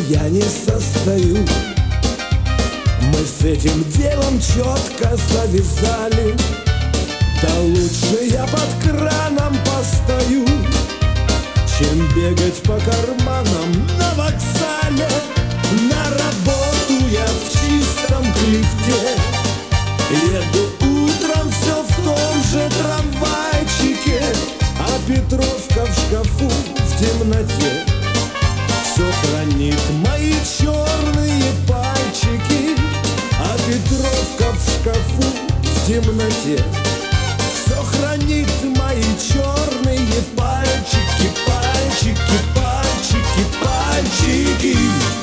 я не состою. Мы с этим делом четко завязали. Да лучше я под краном постою, чем бегать по карманам на вокзале. На работу я в чистом лифте, еду утром все в том же трамвайчике, а Петровка в шкафу в темноте все хранит мои черные пальчики. А Петровка в шкафу в темноте все хранит мои черные пальчики, пальчики, пальчики, пальчики.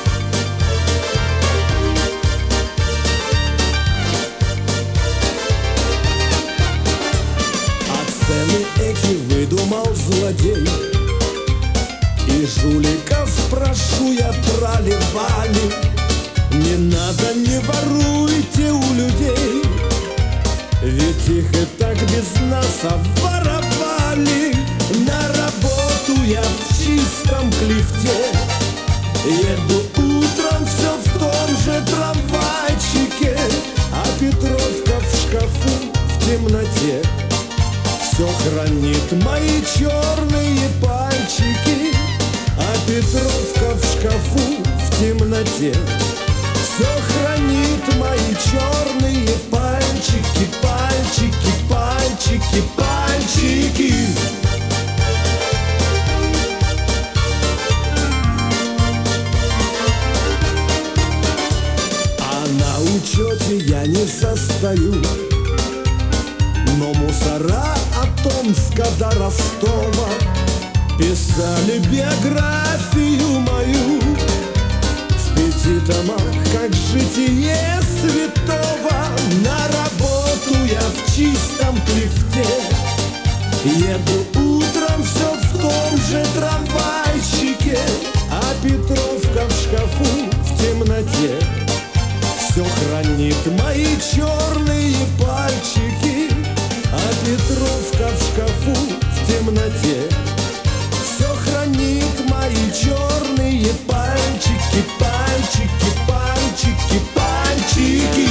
А цены эти выдумал злодей, и жуликов спрошу я трали-вали. Не надо, не воруйте у людей, ведь их и так без нас обворовали. На работу я в чистом лифте, еду утром все в том же трамвайчике, а Петровка в шкафу в темноте все хранит мои черные пальчики. А Петровка в шкафу в темноте все хранит мои черные пальчики, пальчики, пальчики, пальчики. А на учете я не состою, но мусора от Омска до Ростова писали биографию мою в 5 томах, как житие святого. На работу я в чистом лифте, еду утром все в том же трамвайчике, а Петровка в шкафу в темноте все хранит мои черные пальчики. А Петровка в шкафу в темноте все хранит мои черные пальчики, пальчики, пальчики, пальчики.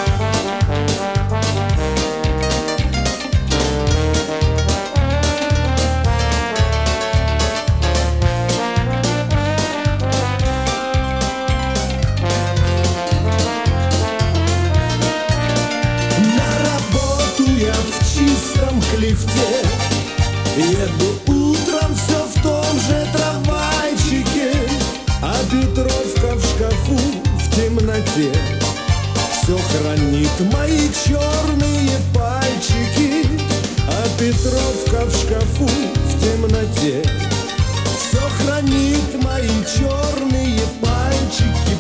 На работу я в чистом лифте, еду утром все в том же трамвайчике, а Петровка в шкафу в темноте все хранит мои черные пальчики. А Петровка в шкафу в темноте все хранит мои черные пальчики,